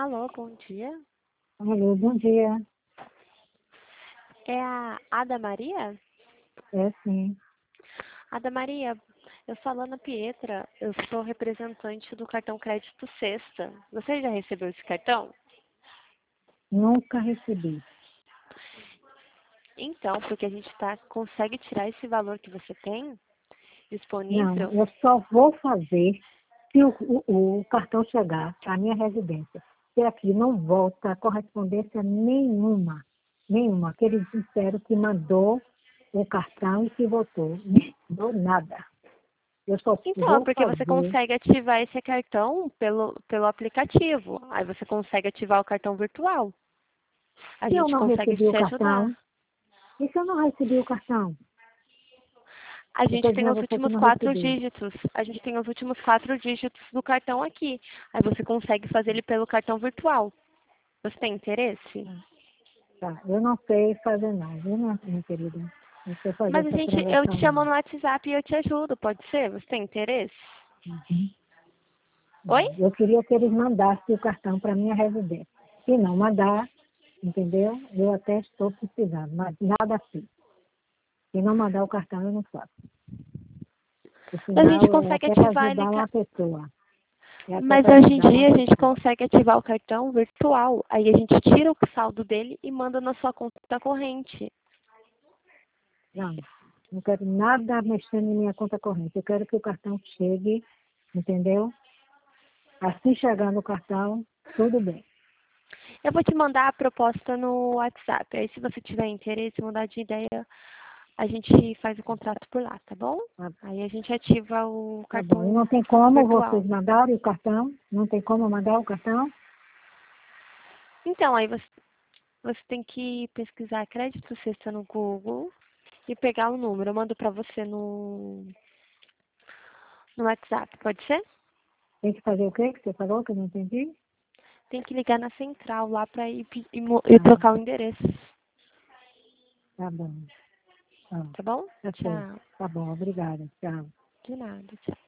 Alô, bom dia. Alô, bom dia. É a Ada Maria? É sim. Ada Maria, eu sou a Lana Pietra, eu sou representante do cartão Crédito Sexta. Você já recebeu esse cartão? Nunca recebi. Então, porque a gente consegue tirar esse valor que você tem Não, disponível. eu só vou fazer se o cartão chegar à minha residência. Se aqui não volta correspondência nenhuma. Nenhuma. Que eles disseram que mandou o cartão e que voltou. Não mandou nada. Eu só Então, é vou porque você fazer. consegue ativar esse cartão pelo aplicativo. Aí você consegue ativar o cartão virtual. A Se eu gente não consegue recebi o te ajudar. cartão, e se eu não recebi o cartão? A Eu gente estou tem dizendo a os você que últimos não 4 recebi. dígitos. A gente tem os últimos 4 dígitos do cartão aqui. Aí você consegue fazer ele pelo cartão virtual. Você tem interesse? Tá, eu não sei fazer não, viu, minha querida? Não sei fazer Mas essa eu te transação chamo não. no WhatsApp e eu te ajudo, pode ser? Você tem interesse? Uhum. Oi? Eu queria que eles mandassem o cartão para minha residência. Se não mandar, entendeu? Eu até estou precisando, mas nada assim. Se não mandar o cartão, eu não faço. Por A gente sinal, é consegue até para ativar ele. ajudar uma pessoa. É até Mas para hoje em ajudar uma dia a gente pessoa. consegue ativar o cartão virtual. Aí a gente tira o saldo dele e manda na sua conta corrente. Não, não quero nada mexendo em minha conta corrente. Eu quero que o cartão chegue, entendeu? Assim chegando o cartão, tudo bem. Eu vou te mandar a proposta no WhatsApp. Aí se você tiver interesse, mudar de ideia, a gente faz o contrato por lá, tá bom? Tá, Aí a gente ativa o tá bom. E cartão não tem como vocês virtual. mandarem o cartão? Não tem como mandar o cartão? Então, aí você tem que pesquisar crédito sexta no Google e pegar o número. Eu mando pra você no WhatsApp, pode ser? Tem que fazer o quê que você falou que eu não entendi? Tem que ligar na central lá pra ir Ah, trocar o endereço, tá bom. Ah, tá bom? tá certo. Tchau. Tá bom, obrigada. Tchau. De nada, tchau.